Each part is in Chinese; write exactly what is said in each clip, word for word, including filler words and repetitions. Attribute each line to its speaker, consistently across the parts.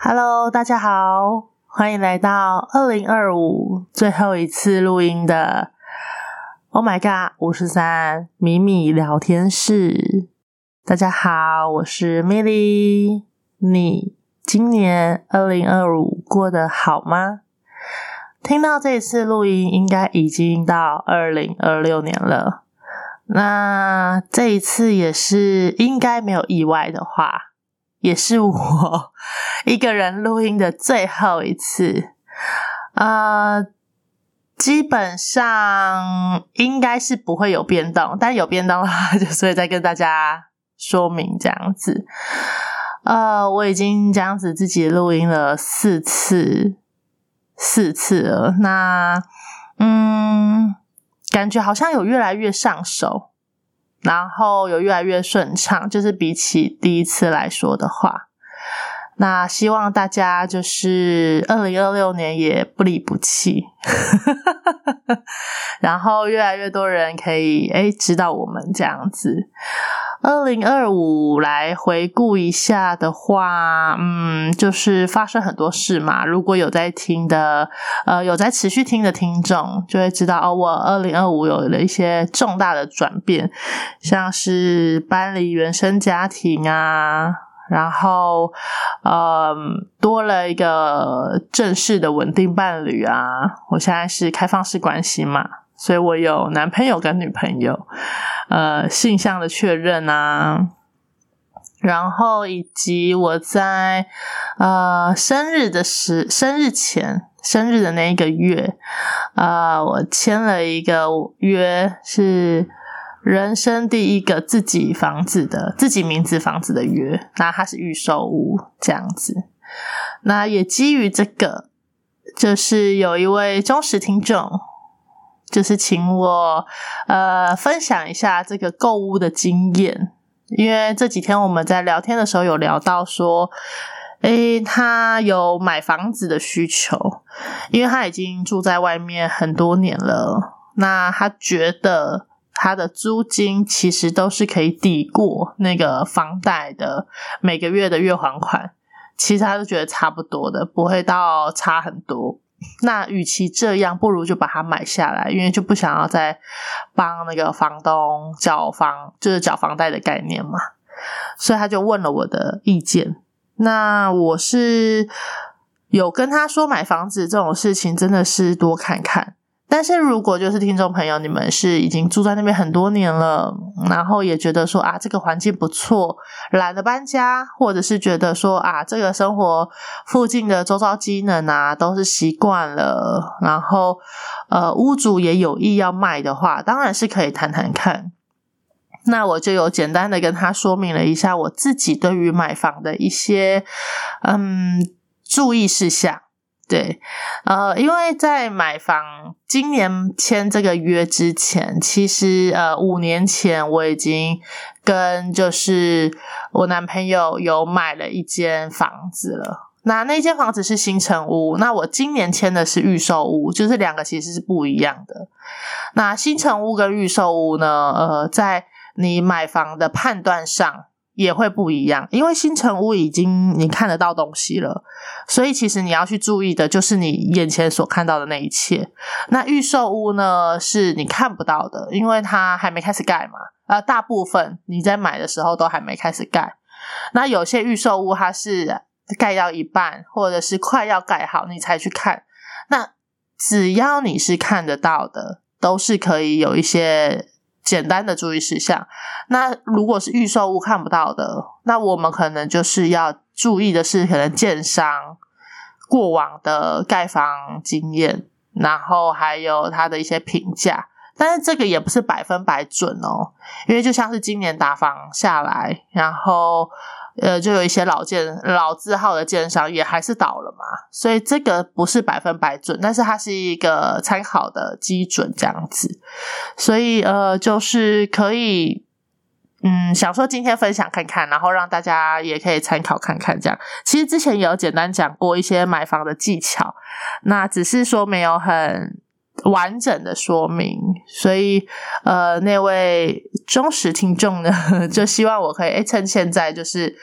Speaker 1: Hello， 大家好，欢迎来到二零二五最后一次录音的 Oh my god 五十三米米聊天室。大家好，我是 Millie， 你今年二零二五过得好吗？听到这一次录音应该已经到二零二六年了，那这一次也是应该没有意外的话也是我一个人录音的最后一次，呃，基本上应该是不会有变动，但有变动的话就是会再跟大家说明这样子。呃，我已经这样子自己录音了四次，四次了，那嗯，感觉好像有越来越上手。然后有越来越顺畅，就是比起第一次来说的话，那希望大家就是二零二六年也不离不弃然后越来越多人可以诶知道我们这样子。二零二五来回顾一下的话，嗯，就是发生很多事嘛。如果有在听的，呃，有在持续听的听众，就会知道哦，我二零二五有了一些重大的转变，像是搬离原生家庭啊，然后，呃，多了一个正式的稳定伴侣啊。我现在是开放式关系嘛。所以我有男朋友跟女朋友，呃，性向的确认啊，然后以及我在呃生日的时生日前生日的那一个月，呃，我签了一个约，是人生第一个自己房子的自己名字房子的约，那它是预售屋这样子。那也基于这个，就是有一位忠实听众。就是请我呃分享一下这个购物的经验，因为这几天我们在聊天的时候有聊到说，诶，他有买房子的需求，因为他已经住在外面很多年了，那他觉得他的租金其实都是可以抵过那个房贷的每个月的月还款，其实他就觉得差不多的，不会到差很多。那与其这样，不如就把它买下来，因为就不想要再帮那个房东缴房，就是缴房贷的概念嘛。所以他就问了我的意见。那我是有跟他说，买房子这种事情真的是多看看。但是如果就是听众朋友，你们是已经住在那边很多年了，然后也觉得说啊这个环境不错，懒得搬家，或者是觉得说啊这个生活附近的周遭机能啊都是习惯了，然后呃屋主也有意要卖的话，当然是可以谈谈看。那我就有简单的跟他说明了一下我自己对于买房的一些嗯注意事项。对，呃，因为在买房今年签这个约之前，其实呃五年前我已经跟就是我男朋友有买了一间房子了。那那间房子是新成屋，那我今年签的是预售屋，就是两个其实是不一样的。那新成屋跟预售屋呢，呃，在你买房的判断上也会不一样，因为新成屋已经你看得到东西了，所以其实你要去注意的就是你眼前所看到的那一切。那预售屋呢是你看不到的，因为它还没开始盖嘛，呃，大部分你在买的时候都还没开始盖。那有些预售屋它是盖到一半或者是快要盖好你才去看，那只要你是看得到的都是可以有一些简单的注意事项。那如果是预售屋看不到的，那我们可能就是要注意的是可能建商过往的盖房经验，然后还有他的一些评价。但是这个也不是百分百准哦，因为就像是今年打房下来，然后呃，就有一些老建老字号的建商也还是倒了嘛，所以这个不是百分百准，但是它是一个参考的基准这样子。所以呃，就是可以嗯，想说今天分享看看，然后让大家也可以参考看看这样。其实之前也有简单讲过一些买房的技巧，那只是说没有很完整的说明，所以呃，那位忠实听众呢就希望我可以诶趁现在就是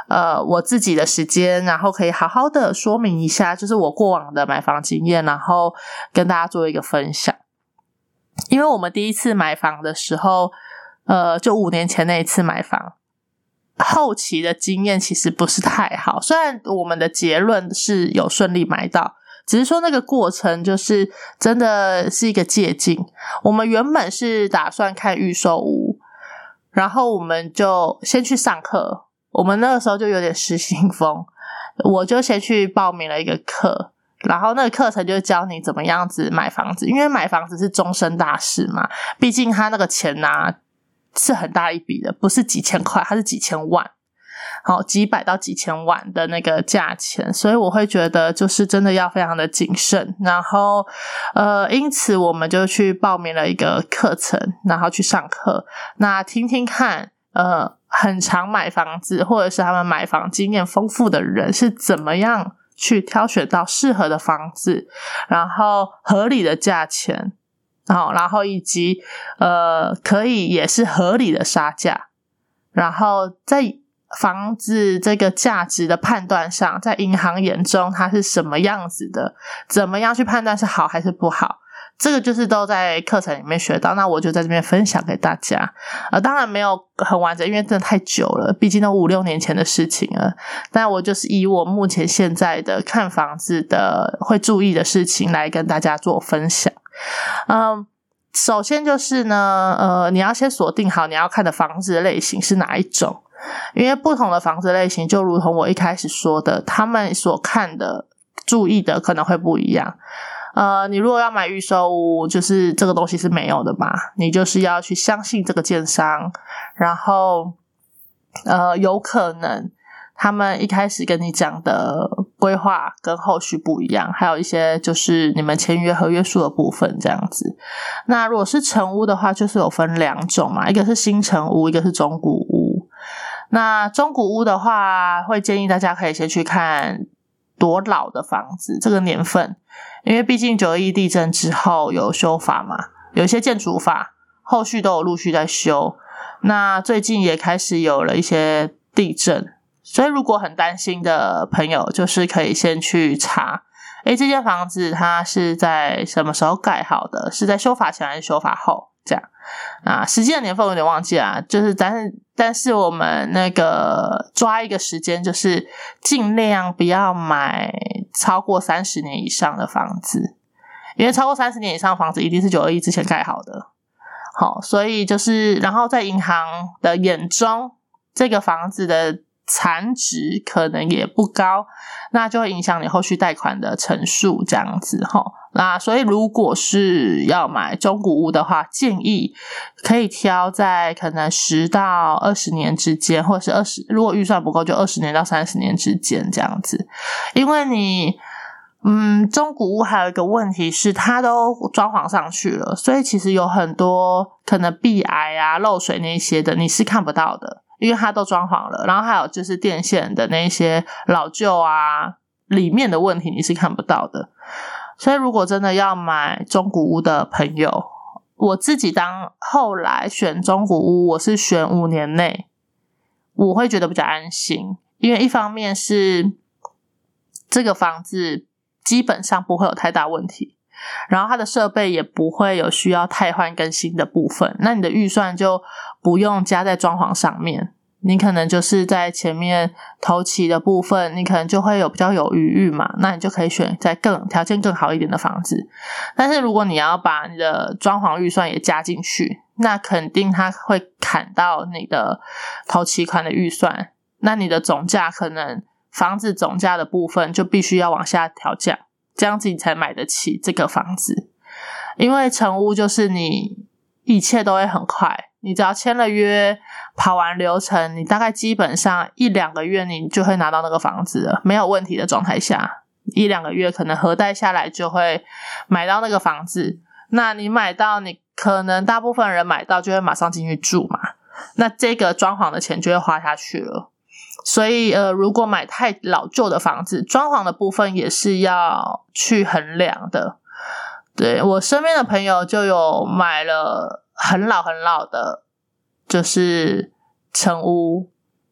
Speaker 1: 呃我自己的时间，然后可以好好的说明一下就是我过往的买房经验，然后跟大家做一个分享。因为我们第一次买房的时候呃就五年前那一次买房，后期的经验其实不是太好，虽然我们的结论是有顺利买到，只是说那个过程就是真的是一个借鉴。我们原本是打算看预售屋，然后我们就先去上课，我们那个时候就有点失心疯，我就先去报名了一个课，然后那个课程就教你怎么样子买房子，因为买房子是终身大事嘛，毕竟他那个钱啊是很大一笔的，不是几千块，它是几千万，好，几百到几千万的那个价钱，所以我会觉得就是真的要非常的谨慎。然后呃，因此我们就去报名了一个课程，然后去上课，那听听看呃，很常买房子或者是他们买房经验丰富的人是怎么样去挑选到适合的房子，然后合理的价钱，好，然后以及呃可以也是合理的杀价，然后在房子这个价值的判断上，在银行眼中它是什么样子的，怎么样去判断是好还是不好，这个就是都在课程里面学到，那我就在这边分享给大家。呃，当然没有很完整，因为真的太久了，毕竟都五六年前的事情了，但我就是以我目前现在的看房子的会注意的事情来跟大家做分享。嗯，首先就是呢呃，你要先锁定好你要看的房子的类型是哪一种，因为不同的房子类型就如同我一开始说的，他们所看的注意的可能会不一样。呃，你如果要买预售屋，就是这个东西是没有的嘛，你就是要去相信这个建商，然后呃，有可能他们一开始跟你讲的规划跟后续不一样，还有一些就是你们签约合约书的部分这样子。那如果是成屋的话，就是有分两种嘛，一个是新成屋，一个是中古屋。那中古屋的话，会建议大家可以先去看多老的房子，这个年份，因为毕竟九二一地震之后有修法嘛，有一些建筑法后续都有陆续在修，那最近也开始有了一些地震，所以如果很担心的朋友，就是可以先去查诶这间房子它是在什么时候盖好的，是在修法前还是修法后这样。啊，实际的年份我有点忘记啦，就是但是但是我们那个抓一个时间，就是尽量不要买超过三十年以上的房子，因为超过三十年以上的房子一定是九二一之前盖好的。好，所以就是然后在银行的眼中，这个房子的残值可能也不高，那就会影响你后续贷款的成数这样子齁。那所以如果是要买中古屋的话，建议可以挑在可能十到二十年之间，或者是二十，如果预算不够就二十年到三十年之间这样子。因为你嗯，中古屋还有一个问题是它都装潢上去了，所以其实有很多可能壁癌啊漏水那些的你是看不到的，因为它都装潢了。然后还有就是电线的那些老旧啊里面的问题你是看不到的。所以如果真的要买中古屋的朋友，我自己当后来选中古屋，我是选五年内，我会觉得比较安心。因为一方面是这个房子基本上不会有太大问题，然后它的设备也不会有需要汰换更新的部分，那你的预算就不用加在装潢上面，你可能就是在前面头期的部分，你可能就会有比较有余裕嘛，那你就可以选在更条件更好一点的房子。但是如果你要把你的装潢预算也加进去，那肯定它会砍到你的头期款的预算，那你的总价可能房子总价的部分就必须要往下调价，这样子你才买得起这个房子。因为成屋就是你一切都会很快，你只要签了约跑完流程，你大概基本上一两个月你就会拿到那个房子了，没有问题的状态下，一两个月可能核贷下来就会买到那个房子。那你买到，你可能大部分人买到就会马上进去住嘛，那这个装潢的钱就会花下去了。所以呃，如果买太老旧的房子，装潢的部分也是要去衡量的。对，我身边的朋友就有买了很老很老的就是成屋，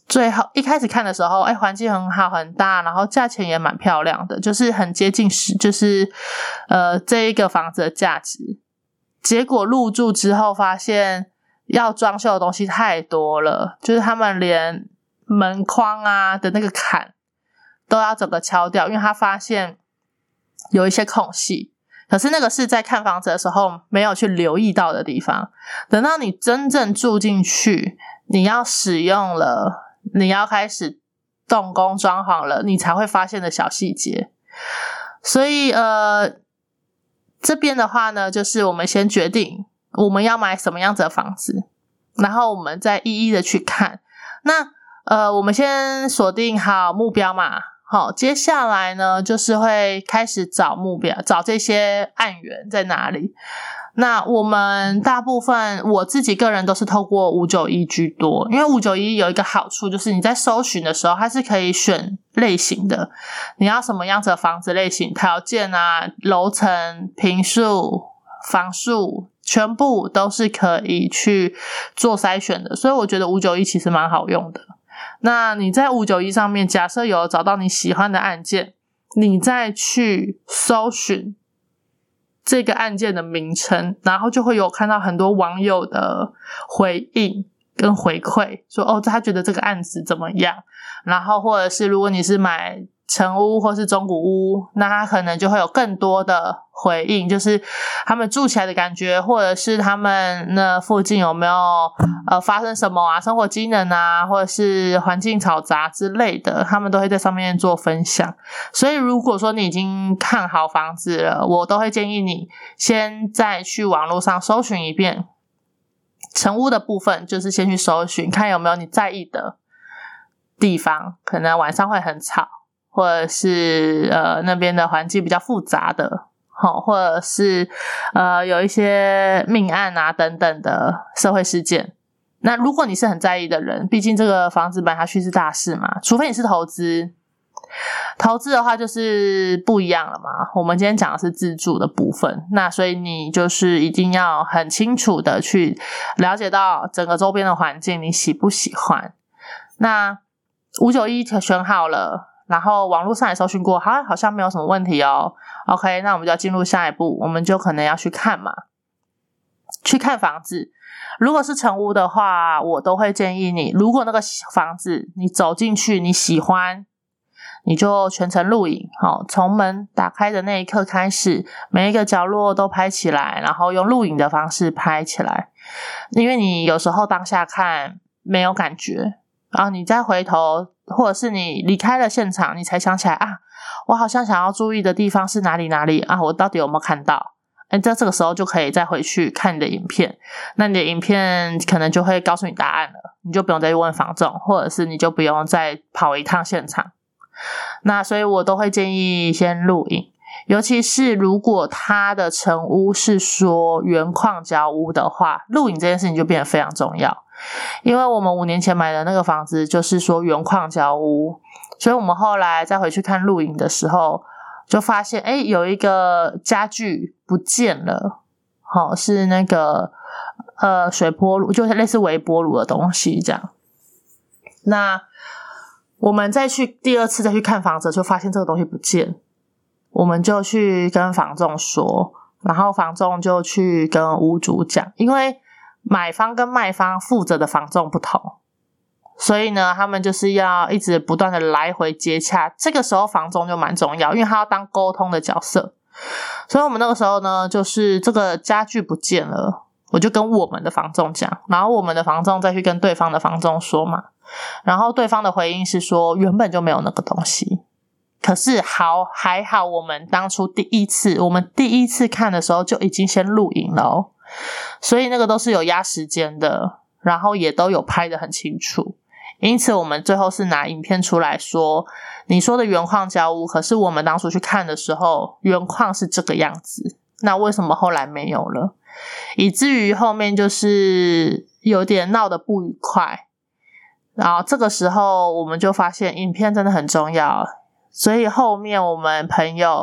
Speaker 1: 最后一开始看的时候，哎，环境很好很大，然后价钱也蛮漂亮的，就是很接近实就是呃这一个房子的价值。结果入住之后发现要装修的东西太多了，就是他们连门框啊的那个坎都要整个敲掉，因为他发现有一些空隙。可是那个是在看房子的时候没有去留意到的地方，等到你真正住进去，你要使用了，你要开始动工装潢了，你才会发现的小细节。所以呃，这边的话呢，就是我们先决定我们要买什么样子的房子，然后我们再一一的去看。那呃，我们先锁定好目标嘛，好，接下来呢，就是会开始找目标，找这些案源在哪里。那我们大部分我自己个人都是透过五九一居多，因为五九一有一个好处，就是你在搜寻的时候它是可以选类型的，你要什么样子的房子类型、条件啊、楼层、坪数、房数，全部都是可以去做筛选的，所以我觉得五九一其实蛮好用的。那你在五九一上面假设有找到你喜欢的案件，你再去搜寻这个案件的名称，然后就会有看到很多网友的回应跟回馈，说哦他觉得这个案子怎么样，然后或者是如果你是买成屋或是中古屋，那他可能就会有更多的回应，就是他们住起来的感觉，或者是他们那附近有没有呃发生什么啊，生活机能啊，或者是环境嘈杂之类的，他们都会在上面做分享。所以如果说你已经看好房子了，我都会建议你先再去网络上搜寻一遍成屋的部分，就是先去搜寻看有没有你在意的地方，可能晚上会很吵，或者是呃那边的环境比较复杂的，好，或者是呃有一些命案啊等等的社会事件。那如果你是很在意的人，毕竟这个房子买下去是大事嘛，除非你是投资，投资的话就是不一样了嘛。我们今天讲的是自住的部分，那所以你就是一定要很清楚的去了解到整个周边的环境你喜不喜欢。那五九一选好了，然后网络上也搜寻过，好像好像没有什么问题哦。OK， 那我们就要进入下一步，我们就可能要去看嘛，去看房子。如果是成屋的话，我都会建议你，如果那个房子你走进去你喜欢，你就全程录影，好，从门打开的那一刻开始，每一个角落都拍起来，然后用录影的方式拍起来。因为你有时候当下看没有感觉，然后你再回头，或者是你离开了现场，你才想起来啊，我好像想要注意的地方是哪里哪里啊，我到底有没有看到？哎，在这个时候就可以再回去看你的影片，那你的影片可能就会告诉你答案了，你就不用再去问房仲，或者是你就不用再跑一趟现场。那所以我都会建议先录影，尤其是如果它的成屋是说原矿交屋的话，录影这件事情就变得非常重要。因为我们五年前买的那个房子就是说原矿交屋，所以我们后来再回去看录影的时候就发现，诶，有一个家具不见了，好，是那个呃水波炉，就是类似微波炉的东西这样。那我们再去第二次再去看房子，就发现这个东西不见，我们就去跟房仲说，然后房仲就去跟屋主讲，因为买方跟卖方负责的房仲不同，所以呢他们就是要一直不断的来回接洽，这个时候房仲就蛮重要，因为他要当沟通的角色。所以我们那个时候呢，就是这个家具不见了，我就跟我们的房仲讲，然后我们的房仲再去跟对方的房仲说嘛，然后对方的回应是说原本就没有那个东西，可是好还好我们当初第一次我们第一次看的时候就已经先录影了哦，所以那个都是有压时间的，然后也都有拍得很清楚，因此我们最后是拿影片出来说，你说的原矿交屋，可是我们当初去看的时候原矿是这个样子，那为什么后来没有了，以至于后面就是有点闹得不愉快。然后这个时候我们就发现影片真的很重要，所以后面我们朋友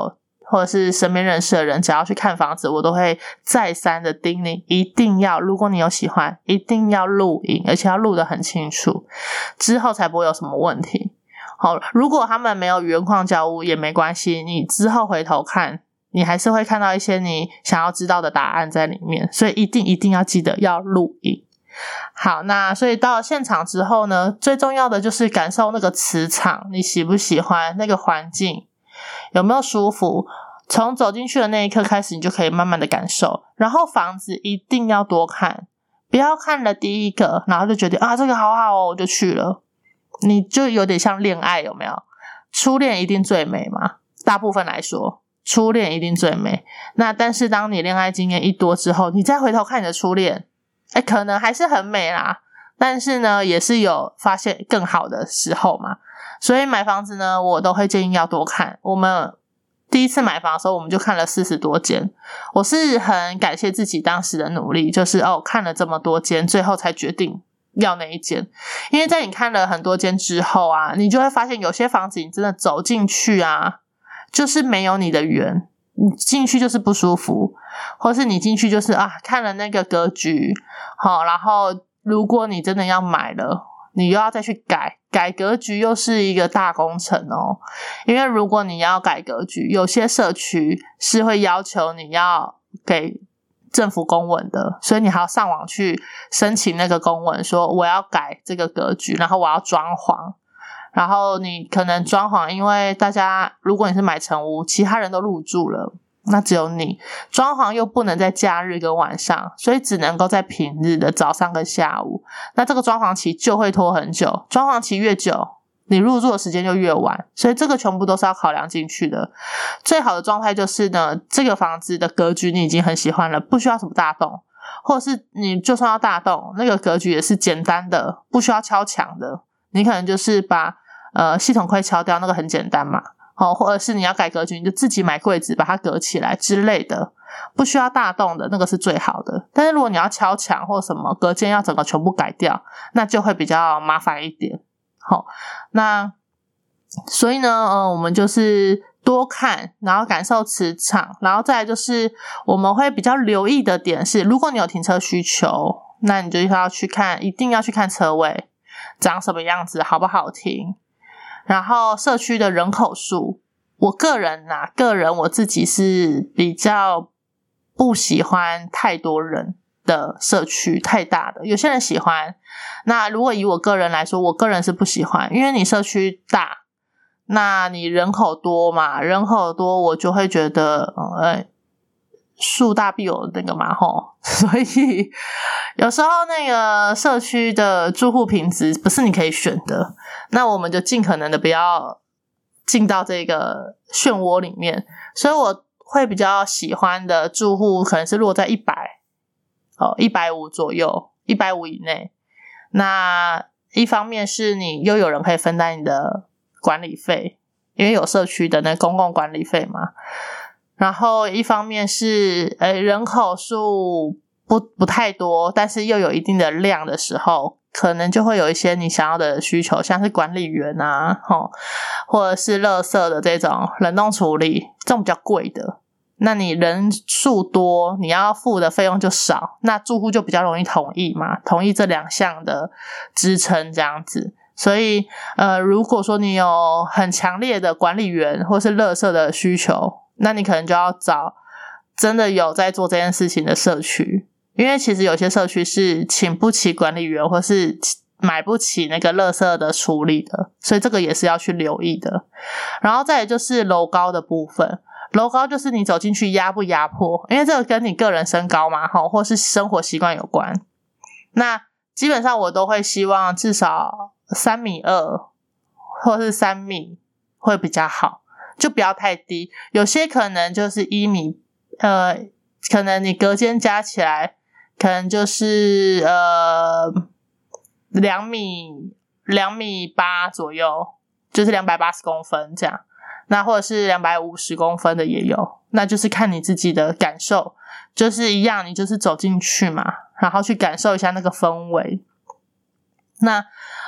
Speaker 1: 或者是身边认识的人，只要去看房子，我都会再三的叮咛，一定要，如果你有喜欢，一定要录影，而且要录得很清楚，之后才不会有什么问题。好，如果他们没有原况交屋也没关系，你之后回头看，你还是会看到一些你想要知道的答案在里面，所以一定一定要记得要录影。好，那所以到了现场之后呢，最重要的就是感受那个磁场，你喜不喜欢那个环境，有没有舒服，从走进去的那一刻开始，你就可以慢慢的感受。然后房子一定要多看，不要看了第一个然后就觉得啊这个好好哦，我就去了，你就有点像恋爱，有没有？初恋一定最美嘛，大部分来说初恋一定最美，那但是当你恋爱经验一多之后，你再回头看你的初恋，诶可能还是很美啦，但是呢也是有发现更好的时候嘛。所以买房子呢，我都会建议要多看。我们第一次买房的时候，我们就看了四十多间，我是很感谢自己当时的努力，就是哦看了这么多间，最后才决定要那一间。因为在你看了很多间之后啊，你就会发现有些房子你真的走进去啊，就是没有你的缘，你进去就是不舒服，或是你进去就是啊看了那个格局好，然后如果你真的要买了，你又要再去改改格局，又是一个大工程哦。因为如果你要改格局，有些社区是会要求你要给政府公文的，所以你还要上网去申请那个公文，说我要改这个格局，然后我要装潢。然后你可能装潢，因为大家如果你是买成屋，其他人都入住了，那只有你装潢又不能在假日跟晚上，所以只能够在平日的早上跟下午，那这个装潢期就会拖很久，装潢期越久你入住的时间就越晚，所以这个全部都是要考量进去的。最好的状态就是呢，这个房子的格局你已经很喜欢了，不需要什么大动，或者是你就算要大动，那个格局也是简单的，不需要敲墙的，你可能就是把呃系统柜敲掉，那个很简单嘛，哦，或者是你要改格局，你就自己买柜子把它隔起来之类的，不需要大动的，那个是最好的。但是如果你要敲墙或什么隔间要整个全部改掉，那就会比较麻烦一点。好，那所以呢呃，我们就是多看，然后感受磁场，然后再来就是我们会比较留意的点是，如果你有停车需求，那你就要去看，一定要去看车位长什么样子，好不好停，然后社区的人口数。我个人啊个人我自己是比较不喜欢太多人的社区，太大的，有些人喜欢，那如果以我个人来说，我个人是不喜欢，因为你社区大，那你人口多嘛，人口多我就会觉得呃，树大必有那个嘛齁，所以有时候那个社区的住户品质不是你可以选的，那我们就尽可能的不要进到这个漩涡里面。所以我会比较喜欢的住户可能是落在一百哦一百五左右，一百五以内。那一方面是你又有人可以分担你的管理费，因为有社区的那公共管理费嘛。然后一方面是呃人口数不不太多，但是又有一定的量的时候，可能就会有一些你想要的需求，像是管理员啊，齁，或者是垃圾的这种冷冻处理，这种比较贵的。那你人数多，你要付的费用就少，那住户就比较容易同意嘛，同意这两项的支撑这样子。所以呃，如果说你有很强烈的管理员或是垃圾的需求，那你可能就要找真的有在做这件事情的社区，因为其实有些社区是请不起管理员或是买不起那个垃圾的处理的，所以这个也是要去留意的。然后再来就是楼高的部分，楼高就是你走进去压不压迫，因为这个跟你个人身高嘛，或是生活习惯有关。那基本上我都会希望至少三米二或是三米会比较好，就不要太低。有些可能就是一米，呃，可能你隔间加起来可能就是呃两米两米八左右，就是两百八十公分这样。那或者是两百五十公分的也有，那就是看你自己的感受，就是一样，你就是走进去嘛，然后去感受一下那个氛围。那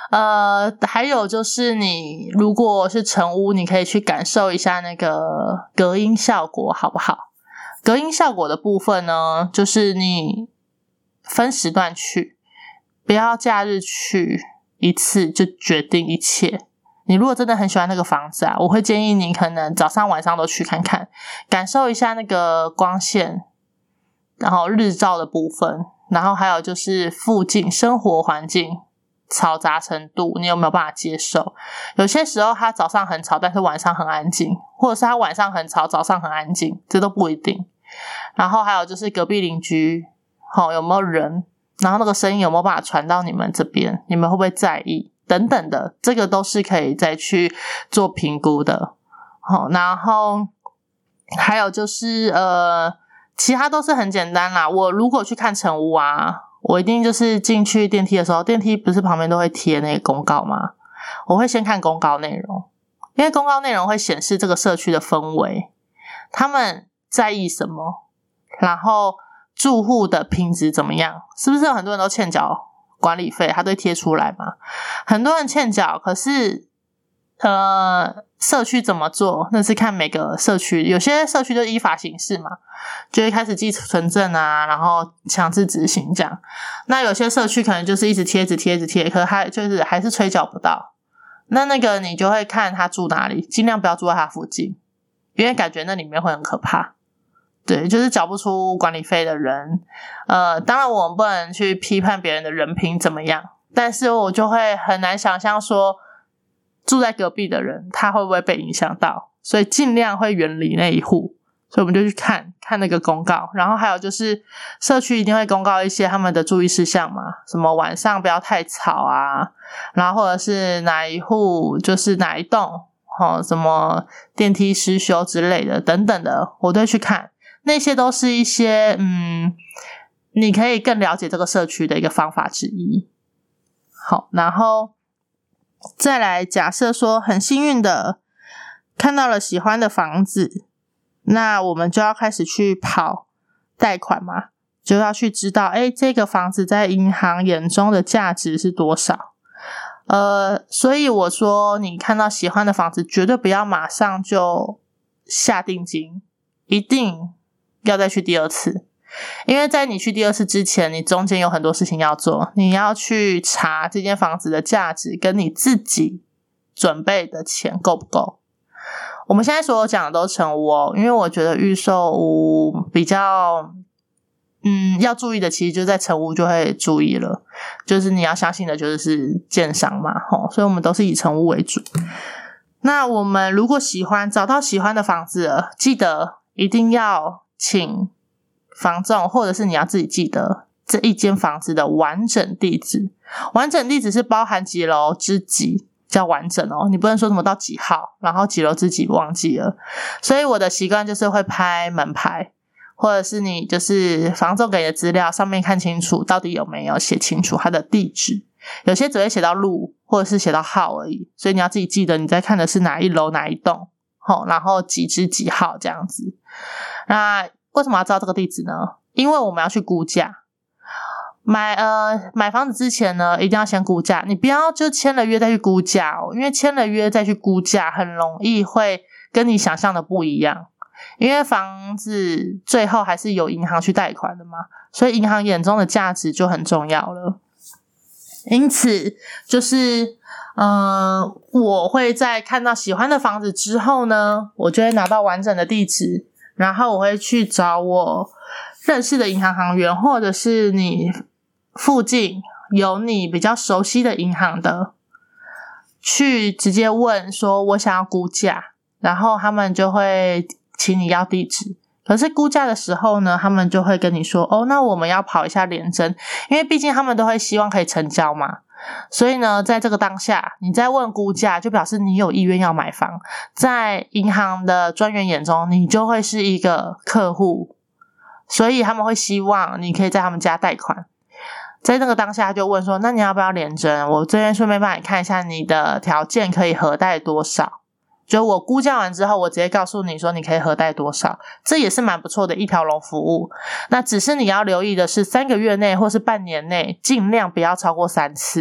Speaker 1: 呃，还有就是你如果是成屋，你可以去感受一下那个隔音效果好不好？隔音效果的部分呢，就是你分时段去，不要假日去一次就决定一切。你如果真的很喜欢那个房子啊，我会建议你可能早上晚上都去看看，感受一下那个光线，然后日照的部分，然后还有就是附近生活环境嘈杂程度，你有没有办法接受？有些时候它早上很吵，但是晚上很安静，或者是它晚上很吵，早上很安静，这都不一定。然后还有就是隔壁邻居齁，有没有人，然后那个声音有没有办法传到你们这边，你们会不会在意等等的，这个都是可以再去做评估的。齁，然后还有就是呃其他都是很简单啦。我如果去看成屋啊，我一定就是进去电梯的时候，电梯不是旁边都会贴那个公告吗？我会先看公告内容，因为公告内容会显示这个社区的氛围，他们在意什么，然后住户的品质怎么样，是不是有很多人都欠缴管理费，他都会贴出来嘛？很多人欠缴，可是呃，社区怎么做，那是看每个社区，有些社区就依法行事嘛，就会开始寄存证啊，然后强制执行这样。那有些社区可能就是一直贴一直贴一直贴，可是他就是还是催缴不到，那那个你就会看他住哪里，尽量不要住在他附近，因为感觉那里面会很可怕。对，就是缴不出管理费的人，呃，当然我们不能去批判别人的人品怎么样，但是我就会很难想象说住在隔壁的人他会不会被影响到，所以尽量会远离那一户。所以我们就去看看那个公告，然后还有就是社区一定会公告一些他们的注意事项嘛，什么晚上不要太吵啊，然后或者是哪一户就是哪一栋齁，什么电梯失修之类的等等的，我都会去看。那些都是一些嗯，你可以更了解这个社区的一个方法之一。好，然后再来假设说很幸运的看到了喜欢的房子，那我们就要开始去跑贷款嘛，就要去知道诶这个房子在银行眼中的价值是多少。呃，所以我说你看到喜欢的房子绝对不要马上就下定金，一定要再去第二次，因为在你去第二次之前，你中间有很多事情要做，你要去查这间房子的价值跟你自己准备的钱够不够。我们现在所有讲的都成屋哦，因为我觉得预售屋比较嗯要注意的，其实就在成屋就会注意了，就是你要相信的就是建商嘛齁，所以我们都是以成屋为主。那我们如果喜欢找到喜欢的房子了，记得一定要请房仲，或者是你要自己记得这一间房子的完整地址。完整地址是包含几楼之几叫完整哦，你不能说什么到几号然后几楼之几忘记了。所以我的习惯就是会拍门牌，或者是你就是房仲给的资料上面看清楚到底有没有写清楚它的地址，有些只会写到路或者是写到号而已，所以你要自己记得你在看的是哪一楼哪一栋齁，然后几之几号这样子。那为什么要知道这个地址呢？因为我们要去估价。买呃买房子之前呢，一定要先估价，你不要就签了约再去估价哦，因为签了约再去估价很容易会跟你想象的不一样。因为房子最后还是由银行去贷款的嘛，所以银行眼中的价值就很重要了。因此就是呃我会在看到喜欢的房子之后呢，我就会拿到完整的地址，然后我会去找我认识的银行行员，或者是你附近有你比较熟悉的银行的，去直接问说我想要估价，然后他们就会请你要地址。可是估价的时候呢，他们就会跟你说哦，那我们要跑一下联征，因为毕竟他们都会希望可以成交嘛。所以呢，在这个当下你在问估价，就表示你有意愿要买房，在银行的专员眼中你就会是一个客户，所以他们会希望你可以在他们家贷款。在那个当下就问说，那你要不要联征？我这边顺便帮你看一下你的条件可以核贷多少，就我估价完之后我直接告诉你说你可以核贷多少，这也是蛮不错的一条龙服务。那只是你要留意的是三个月内或是半年内尽量不要超过三次，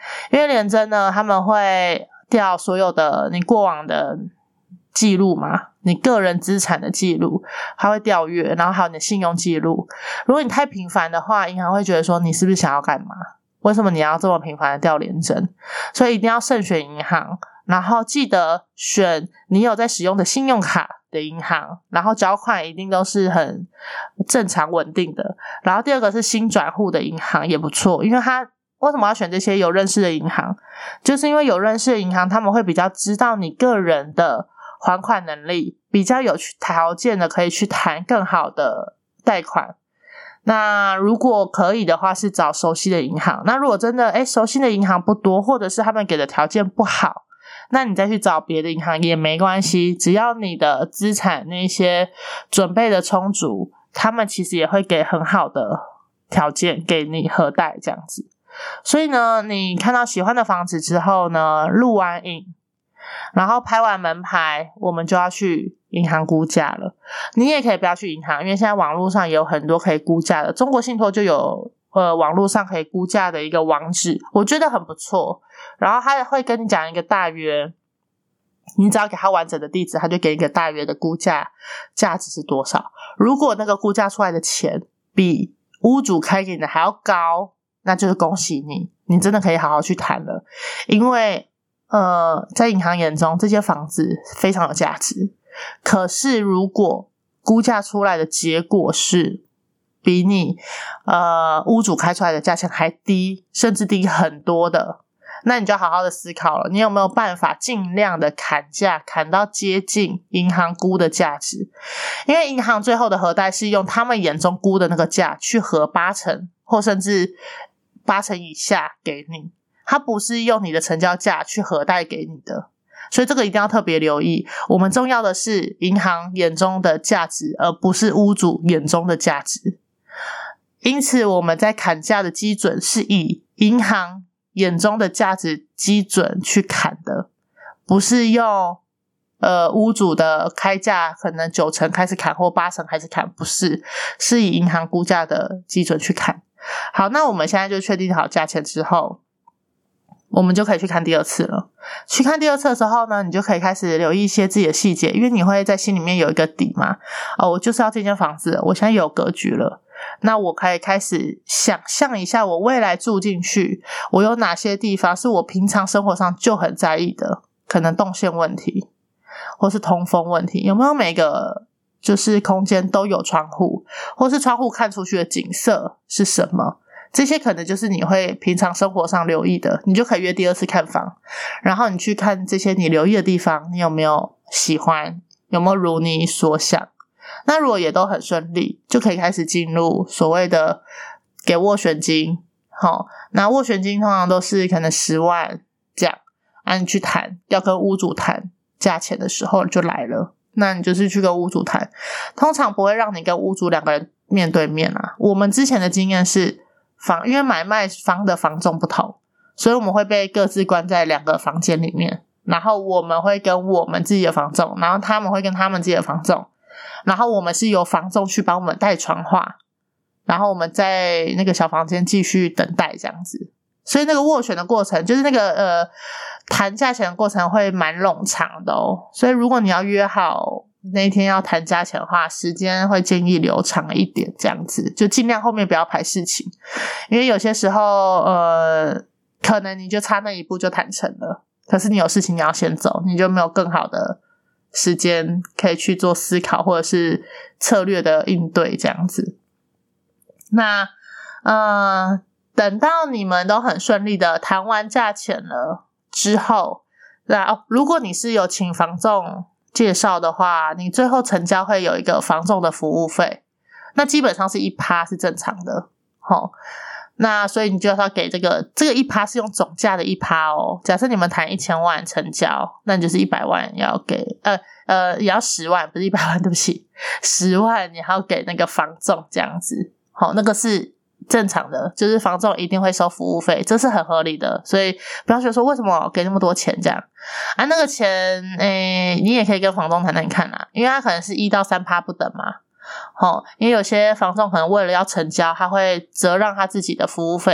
Speaker 1: 因为联征呢，他们会调所有的你过往的记录嘛，你个人资产的记录，它会调阅，然后还有你的信用记录。如果你太频繁的话，银行会觉得说你是不是想要干嘛？为什么你要这么频繁的调联征？所以一定要慎选银行，然后记得选你有在使用的信用卡的银行，然后缴款一定都是很正常稳定的。然后第二个是新转户的银行也不错，因为它为什么要选这些有认识的银行？就是因为有认识的银行，他们会比较知道你个人的还款能力，比较有条件的可以去谈更好的贷款。那如果可以的话是找熟悉的银行，那如果真的诶熟悉的银行不多，或者是他们给的条件不好，那你再去找别的银行也没关系，只要你的资产那些准备的充足，他们其实也会给很好的条件给你核贷这样子。所以呢，你看到喜欢的房子之后呢，录完影，然后拍完门牌，我们就要去银行估价了。你也可以不要去银行，因为现在网络上也有很多可以估价的，中国信托就有呃网络上可以估价的一个网址，我觉得很不错。然后他会跟你讲一个大约，你只要给他完整的地址，他就给一个大约的估价价值是多少。如果那个估价出来的钱比屋主开给你的还要高，那就是恭喜你，你真的可以好好去谈了。因为呃，在银行眼中这些房子非常有价值，可是如果估价出来的结果是比你呃屋主开出来的价钱还低，甚至低很多的，那你就要好好的思考了，你有没有办法尽量的砍价，砍到接近银行估的价值。因为银行最后的核贷是用他们眼中估的那个价去核八成或甚至八成以下给你，它不是用你的成交价去核贷给你的，所以这个一定要特别留意。我们重要的是银行眼中的价值，而不是屋主眼中的价值。因此我们在砍价的基准是以银行眼中的价值基准去砍的，不是用呃屋主的开价可能九成开始砍或八成开始砍，不是，是以银行估价的基准去砍。好，那我们现在就确定好价钱之后，我们就可以去看第二次了。去看第二次的时候呢，你就可以开始留意一些自己的细节，因为你会在心里面有一个底嘛。哦，我就是要这间房子，我现在有格局了，那我可以开始想象一下我未来住进去，我有哪些地方是我平常生活上就很在意的，可能动线问题或是通风问题，有没有每个就是空间都有窗户，或是窗户看出去的景色是什么，这些可能就是你会平常生活上留意的，你就可以约第二次看房，然后你去看这些你留意的地方，你有没有喜欢，有没有如你所想。那如果也都很顺利，就可以开始进入所谓的给斡旋金。好，那斡旋金通常都是可能十万这样，啊你去谈，要跟屋主谈价钱的时候就来了，那你就是去跟屋主谈，通常不会让你跟屋主两个人面对面啊。我们之前的经验是房，因为买卖方的房仲不同，所以我们会被各自关在两个房间里面，然后我们会跟我们自己的房仲，然后他们会跟他们自己的房仲，然后我们是由房仲去帮我们带传话，然后我们在那个小房间继续等待这样子。所以那个斡旋的过程，就是那个呃谈价钱的过程会蛮冗长的哦。所以如果你要约好那一天要谈价钱的话，时间会建议留长一点这样子，就尽量后面不要排事情，因为有些时候呃可能你就差那一步就谈成了，可是你有事情你要先走，你就没有更好的时间可以去做思考或者是策略的应对这样子。那呃等到你们都很顺利的谈完价钱了之后，那、哦、如果你是有请房仲介绍的话，你最后成交会有一个房仲的服务费，那基本上是 百分之一 是正常的。齁，那所以你就要给这个这个 百分之一 是用总价的 百分之一 哦。假设你们谈一千万成交，那你就是一百万要给呃呃也要十万，不是一百万，对不起，十万你还要给那个房仲这样子。齁，那个是正常的，就是房仲一定会收服务费，这是很合理的，所以不要觉得说为什么给那么多钱这样啊。那个钱诶你也可以跟房仲谈谈看啊，因为他可能是 百分之一到三 不等嘛。齁，因为有些房仲可能为了要成交，他会折让他自己的服务费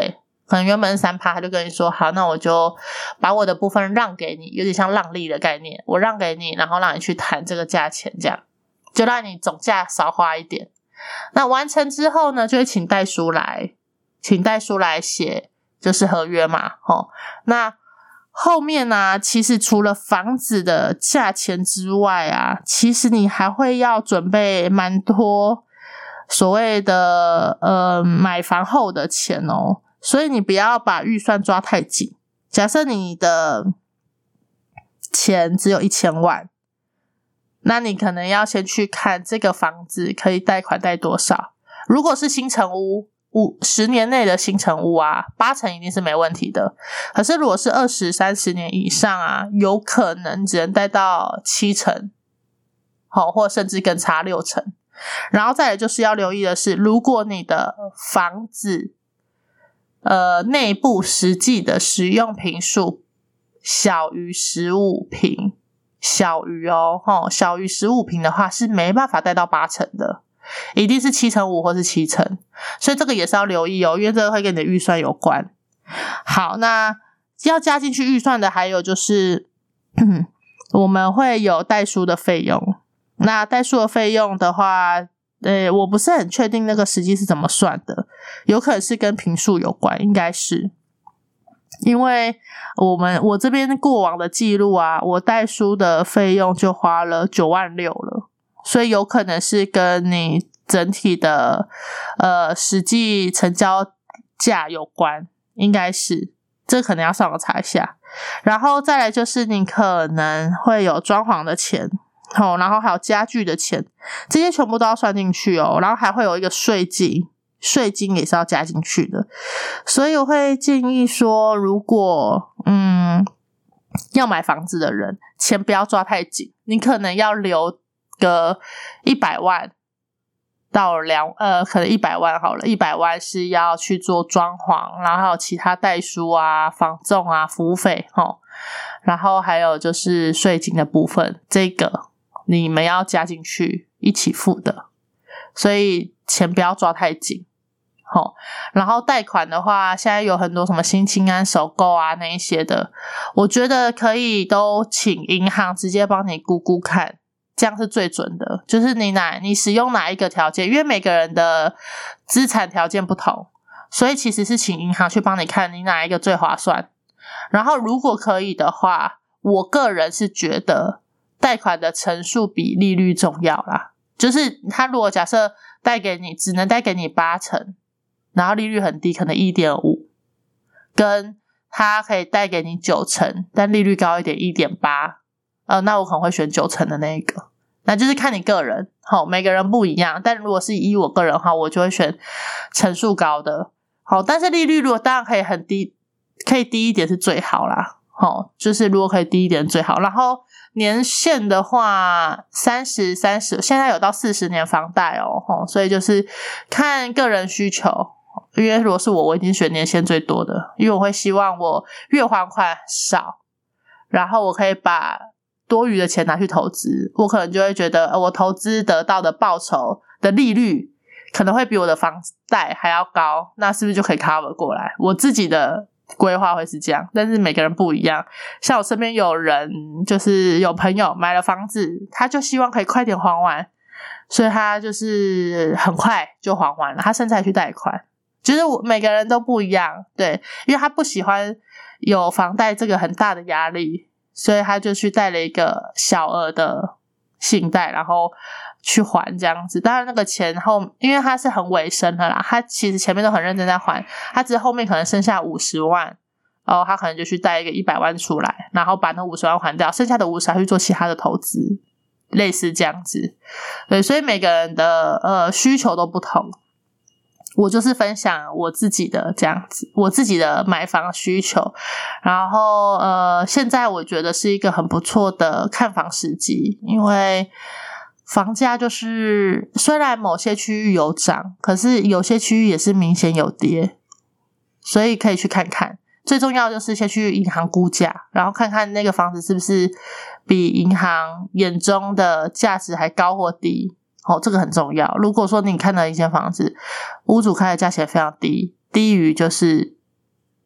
Speaker 1: 可能原本是 百分之三， 他就跟你说好，那我就把我的部分让给你，有点像让利的概念，我让给你，然后让你去谈这个价钱，这样就让你总价少花一点。那完成之后呢，就会请代书来请代书来写就是合约嘛。齁，那后面呢、啊，其实除了房子的价钱之外啊，其实你还会要准备蛮多所谓的呃买房后的钱哦。所以你不要把预算抓太紧。假设你的钱只有一千万，那你可能要先去看这个房子可以贷款贷多少。如果是新成屋，五十年内的新成屋啊，八成一定是没问题的。可是如果是二十、三十年以上啊，有可能只能贷到七成，好，或甚至更差六成。然后再来就是要留意的是，如果你的房子呃，内部实际的使用坪数小于十五坪，小于哦，齁，小于十五坪的话是没办法贷到八成的，一定是七成五或是七成，所以这个也是要留意哦，因为这个会跟你的预算有关。好，那要加进去预算的还有就是我们会有代书的费用。那代书的费用的话，呃，我不是很确定那个实际是怎么算的，有可能是跟坪数有关，应该是。因为我们我这边过往的记录啊，我代书的费用就花了九万六了，所以有可能是跟你整体的呃实际成交价有关，应该是，这可能要上网查一下。然后再来就是你可能会有装潢的钱。哦，然后还有家具的钱，这些全部都要算进去哦。然后还会有一个税金，税金也是要加进去的。所以我会建议说，如果嗯要买房子的人，钱不要抓太紧，你可能要留个一百万到两呃，可能一百万好了，一百万是要去做装潢，然后还有其他代书啊、房仲啊、服务费齁，然后还有就是税金的部分，这个你们要加进去一起付的，所以钱不要抓太紧。齁，然后贷款的话，现在有很多什么新青安首购啊那一些的，我觉得可以都请银行直接帮你估估看，这样是最准的。就是你哪你使用哪一个条件，因为每个人的资产条件不同，所以其实是请银行去帮你看你哪一个最划算。然后如果可以的话，我个人是觉得贷款的成数比利率重要啦。就是他如果假设贷给你只能贷给你八成，然后利率很低，可能 一点五， 跟他可以贷给你九成，但利率高一点 一点八， 呃，那我可能会选九成的那一个。那就是看你个人，齁，每个人不一样，但如果是以我个人的话，我就会选成数高的。好，但是利率如果当然可以很低，可以低一点是最好啦。齁，就是如果可以低一点最好。然后年限的话三十、三十，现在有到四十年房贷哦，齁，所以就是看个人需求。因为如果是我，我已经选年限最多的，因为我会希望我月还款少，然后我可以把多余的钱拿去投资，我可能就会觉得、呃、我投资得到的报酬的利率可能会比我的房贷还要高，那是不是就可以 cover 过来？我自己的规划会是这样，但是每个人不一样。像我身边有人就是有朋友买了房子，他就希望可以快点还完，所以他就是很快就还完了，他甚至还去贷款。就是我每个人都不一样，对，因为他不喜欢有房贷这个很大的压力，所以他就去贷了一个小额的信贷，然后去还这样子。当然那个钱后，因为他是很尾声的啦，他其实前面都很认真在还，他只是后面可能剩下五十万，然后他可能就去贷一个一百万出来，然后把那五十万还掉，剩下的五十万去做其他的投资，类似这样子。对，所以每个人的呃需求都不同。我就是分享我自己的这样子，我自己的买房需求，然后呃，现在我觉得是一个很不错的看房时机，因为房价就是虽然某些区域有涨，可是有些区域也是明显有跌，所以可以去看看。最重要就是先去银行估价，然后看看那个房子是不是比银行眼中的价值还高或低。哦，这个很重要。如果说你看到一间房子，屋主开的价钱非常低，低于就是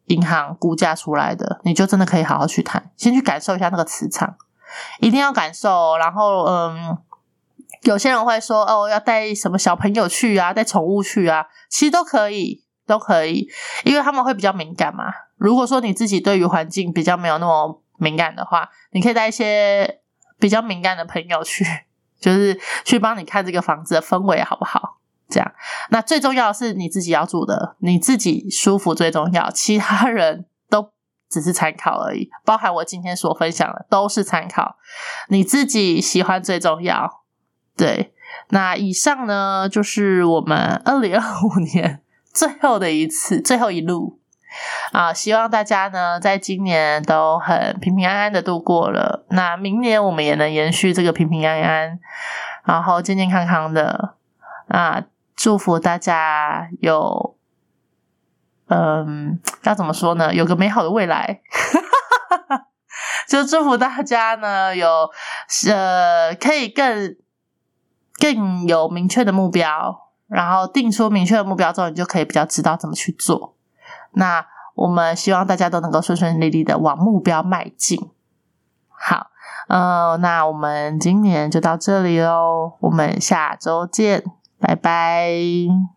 Speaker 1: 银行估价出来的，你就真的可以好好去谈，先去感受一下那个磁场，一定要感受。然后嗯，有些人会说哦，要带什么小朋友去啊，带宠物去啊，其实都可以都可以，因为他们会比较敏感嘛。如果说你自己对于环境比较没有那么敏感的话，你可以带一些比较敏感的朋友去，就是去帮你看这个房子的氛围好不好，这样。那最重要的是你自己要住的，你自己舒服最重要，其他人都只是参考而已，包含我今天所分享的都是参考，你自己喜欢最重要。对，那以上呢就是我们二零二五年最后的一次最后一路啊，希望大家呢在今年都很平平安安的度过了，那明年我们也能延续这个平平安安，然后健健康康的啊，祝福大家有嗯要怎么说呢，有个美好的未来就祝福大家呢有呃可以更更有明确的目标，然后定出明确的目标之后，你就可以比较知道怎么去做。那我们希望大家都能够顺顺利利的往目标迈进。好，呃，那我们今年就到这里咯，我们下周见，拜拜。